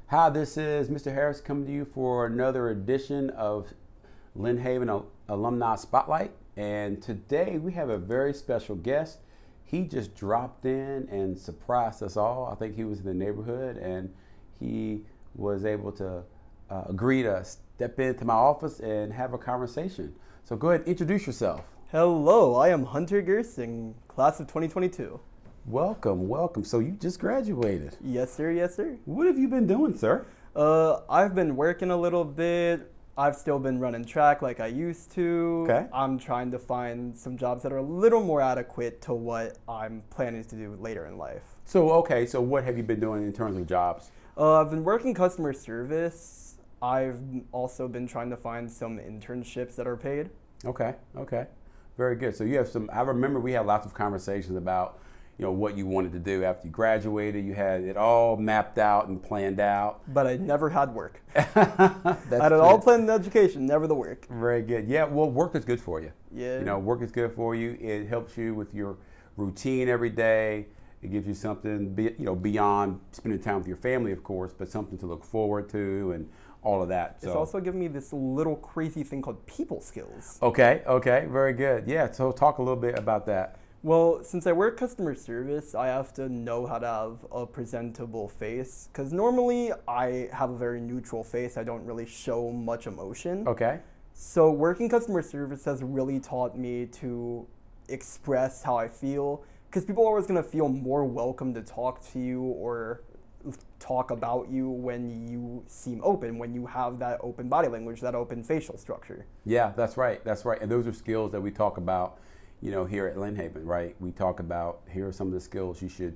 Hi, this is Mr. Harris coming to you for another edition of Lynn Haven Alumni Spotlight. And today we have a very special guest. He just dropped in and surprised us all. I think he was in the neighborhood and he was able to agree to step into my office and have a conversation. So go ahead and introduce yourself. Hello, I am Hunter Gersing, class of 2022. Welcome, welcome. So you just graduated. Yes, sir, yes, sir. What have you been doing, sir? I've been working a little bit. I've still been running track like I used to. Okay. I'm trying to find some jobs that are a little more adequate to what I'm planning to do later in life. So what have you been doing in terms of jobs? I've been working customer service. I've also been trying to find some internships that are paid. Okay. Very good. So you have I remember we had lots of conversations about, what you wanted to do after you graduated. You had it all mapped out and planned out. But I never had work. I That's had it all planned in education, never the work. Very good. Yeah, well, work is good for you. Yeah. Work is good for you. It helps you with your routine every day. It gives you something, beyond spending time with your family, of course, but something to look forward to and all of that. It's also given me this little crazy thing called people skills. Okay, very good. Yeah, so talk a little bit about that. Well, since I work customer service, I have to know how to have a presentable face. Because normally I have a very neutral face. I don't really show much emotion. Okay. So working customer service has really taught me to express how I feel. Because people are always going to feel more welcome to talk to you or talk about you when you seem open, when you have that open body language, that open facial structure. Yeah, that's right. And those are skills that we talk about, here at Lynn Haven, right? We talk about, here are some of the skills you should,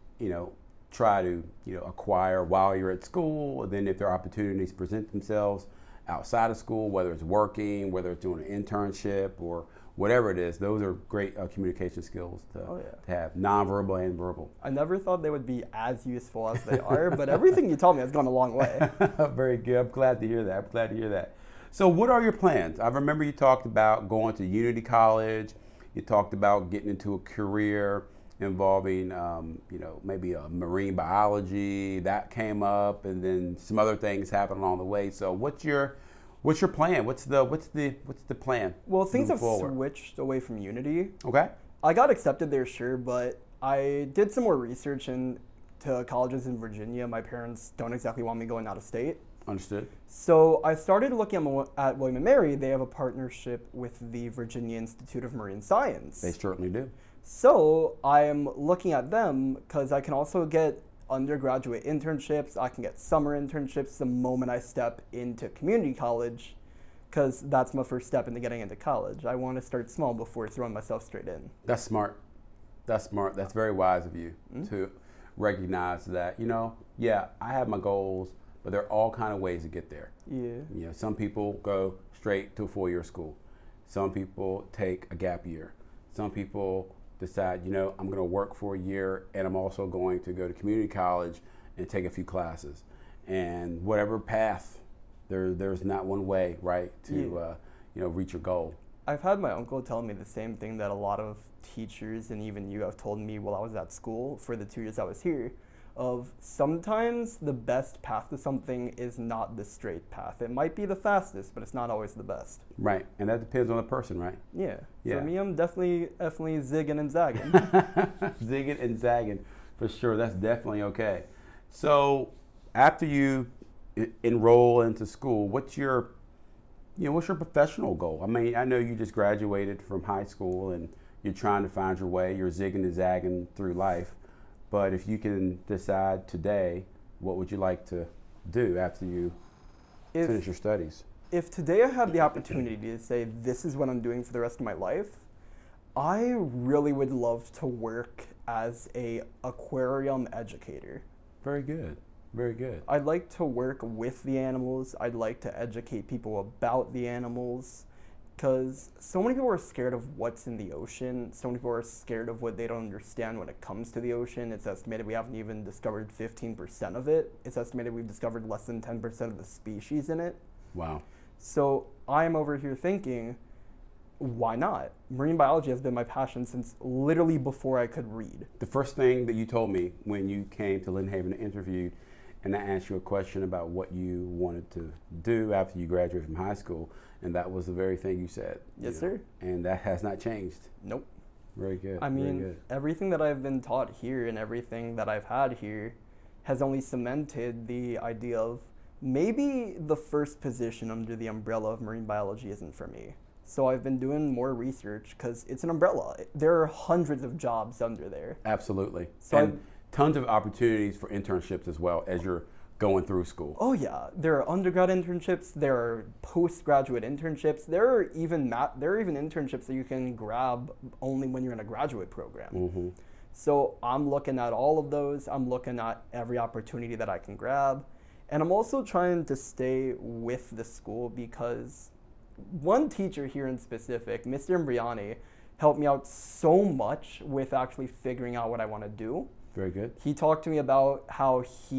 try to, acquire while you're at school. And then if there are opportunities present themselves outside of school, whether it's working, whether it's doing an internship or whatever it is, those are great communication skills to have, nonverbal and verbal. I never thought they would be as useful as they are, but everything you told me has gone a long way. Very good. I'm glad to hear that. So what are your plans? I remember you talked about going to Unity College. You talked about getting into a career involving, maybe a marine biology. That came up, and then some other things happened along the way. So what's your plan? What's the plan? Well, things have switched away from Unity. Okay. I got accepted there, sure, but I did some more research into colleges in Virginia. My parents don't exactly want me going out of state. Understood. So I started looking at William & Mary. They have a partnership with the Virginia Institute of Marine Science. They certainly do. So I am looking at them because I can also get undergraduate internships. I can get summer internships the moment I step into community college, because that's my first step into getting into college. I want to start small before throwing myself straight in. That's smart. That's very wise of you to recognize that, I have my goals, but there are all kind of ways to get there. Yeah. Some people go straight to a 4-year school. Some people take a gap year. Some people decide, I'm going to work for a year and I'm also going to go to community college and take a few classes. And whatever path, there's not one way, right, to reach your goal. I've had my uncle tell me the same thing that a lot of teachers and even you have told me while I was at school for the 2 years I was here, of sometimes the best path to something is not the straight path. It might be the fastest, but it's not always the best. Right, and that depends on the person, right? Yeah. For me, I'm definitely zigging and zagging. Zigging and zagging, for sure. That's definitely okay. So after you enroll into school, what's your professional goal? I mean, I know you just graduated from high school and you're trying to find your way. You're zigging and zagging through life. But if you can decide today, what would you like to do after you finish your studies? If today I had the opportunity to say, this is what I'm doing for the rest of my life, I really would love to work as an aquarium educator. Very good. Very good. I'd like to work with the animals. I'd like to educate people about the animals. Because so many people are scared of what's in the ocean. So many people are scared of what they don't understand when it comes to the ocean. It's estimated we haven't even discovered 15% of it. It's estimated we've discovered less than 10% of the species in it. Wow. So I'm over here thinking, why not? Marine biology has been my passion since literally before I could read. The first thing that you told me when you came to Lynn Haven and interviewed and I asked you a question about what you wanted to do after you graduated from high school, and that was the very thing you said. Yes, sir. And that has not changed. Nope. Very good. I very mean, good. everything that I've been taught here and everything that I've had here has only cemented the idea of maybe the first position under the umbrella of marine biology isn't for me. So I've been doing more research because it's an umbrella. There are hundreds of jobs under there. Absolutely. So and tons of opportunities for internships as well as you're going through school. Oh yeah, there are undergrad internships, there are postgraduate internships, there are even internships that you can grab only when you're in a graduate program. Mm-hmm. So I'm looking at all of those. I'm looking at every opportunity that I can grab. And I'm also trying to stay with the school because one teacher here in specific, Mr. Imbriani, helped me out so much with actually figuring out what I want to do. Very good. He talked to me about how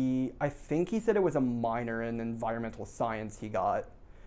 I think he said it was a minor in environmental science he got.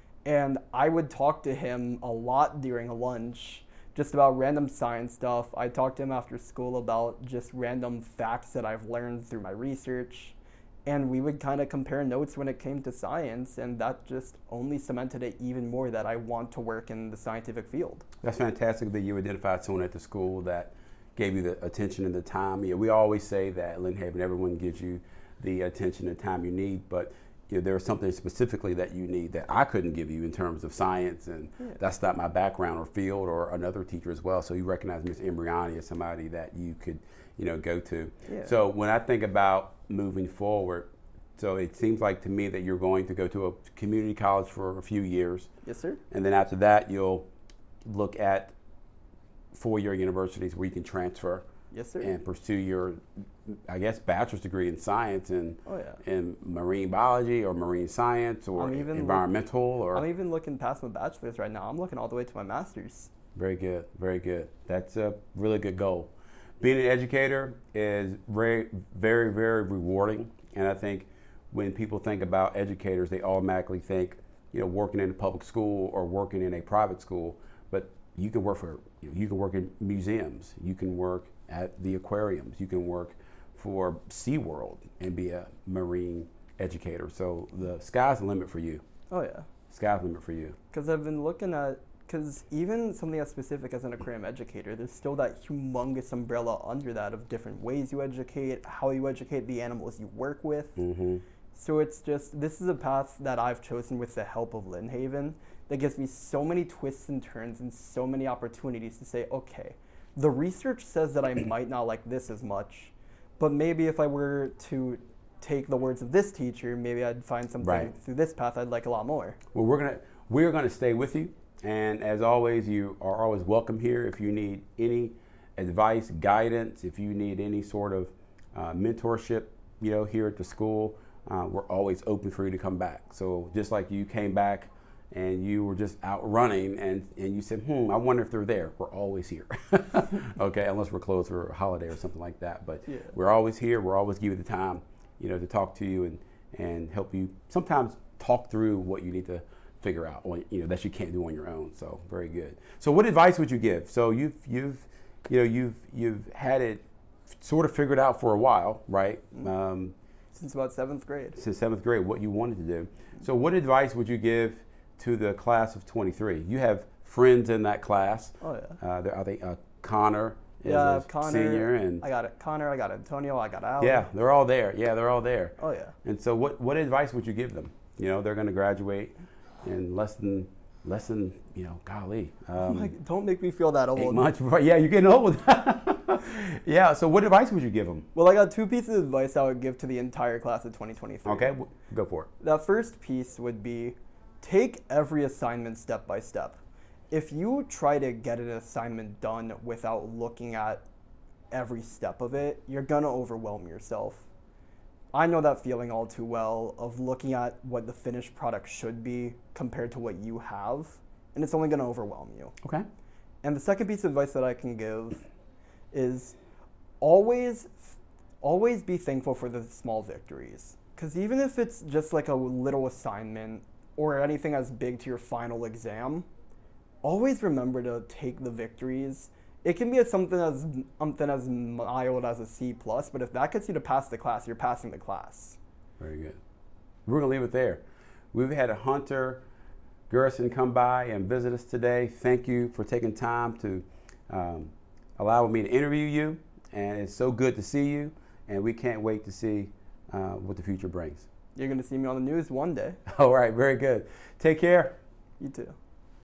And I would talk to him a lot during lunch, just about random science stuff. I talked to him after school about just random facts that I've learned through my research. And we would kind of compare notes when it came to science, and that just only cemented it even more that I want to work in the scientific field. That's fantastic that you identified someone at the school that gave you the attention and the time. We always say that at Lynn Haven, everyone gives you the attention and time you need, but there's something specifically that you need that I couldn't give you in terms of science, and that's not my background or field, or another teacher as well. So you recognize Ms. Imbriani as somebody that you could, go to. Yeah. So when I think about moving forward, so it seems like to me that you're going to go to a community college for a few years. Yes, sir. And then after that, you'll look at four-year universities where you can transfer. Yes, sir. And pursue your, I guess, bachelor's degree in science and in marine biology or marine science or environmental. I'm even looking past my bachelor's right now. I'm looking all the way to my master's. Very good, very good. That's a really good goal. Being an educator is very, very, very rewarding. And I think when people think about educators, they automatically think, working in a public school or working in a private school. But you can work in museums. You can work at the aquariums. You can work for SeaWorld and be a marine educator. So the sky's the limit for you. Oh yeah. Sky's the limit for you. Because I've been looking at, because even something as specific as an aquarium educator, there's still that humongous umbrella under that of different ways you educate, how you educate the animals you work with. Mm-hmm. So it's just, this is a path that I've chosen with the help of Lynn Haven that gives me so many twists and turns and so many opportunities to say, okay, the research says that I might not like this as much, but maybe if I were to take the words of this teacher, maybe I'd find something through this path I'd like a lot more. Well, we're gonna stay with you, and as always, you are always welcome here. If you need any advice, guidance, if you need any sort of mentorship, here at the school, we're always open for you to come back. So just like you came back and you were just out running and you said, I wonder if they're there. We're always here. Okay, unless we're closed for a holiday or something like that. But we're always here. We're always give you the time, to talk to you and help you sometimes talk through what you need to figure out, that you can't do on your own. So very good. So what advice would you give? So you've had it sort of figured out for a while, right? Since about 7th grade. Since 7th grade, what you wanted to do. So what advice would you give to the class of 23? You have friends in that class. Oh yeah. I think Connor is a senior, and I got it. Connor, I got Antonio, I got Alan. Yeah, they're all there. They're all there. Oh yeah. And so what advice would you give them? They're going to graduate in less than golly. Don't make me feel that old. 8 months. Yeah, you're getting old. Yeah. So what advice would you give them? Well, I got 2 pieces of advice I would give to the entire class of 2023. Okay, go for it. The first piece would be take every assignment step by step. If you try to get an assignment done without looking at every step of it, you're going to overwhelm yourself. I know that feeling all too well of looking at what the finished product should be compared to what you have, and it's only going to overwhelm you. Okay. And the second piece of advice that I can give is always be thankful for the small victories. Because even if it's just like a little assignment or anything as big to your final exam, always remember to take the victories. It can be something as mild as a C+, but if that gets you to pass the class, you're passing the class. Very good. we're going to leave it there. We've had a Hunter Garrison come by and visit us today. Thank you for taking time to allow me to interview you. And it's so good to see you. And we can't wait to see what the future brings. You're going to see me on the news one day. All right, very good. Take care. You too.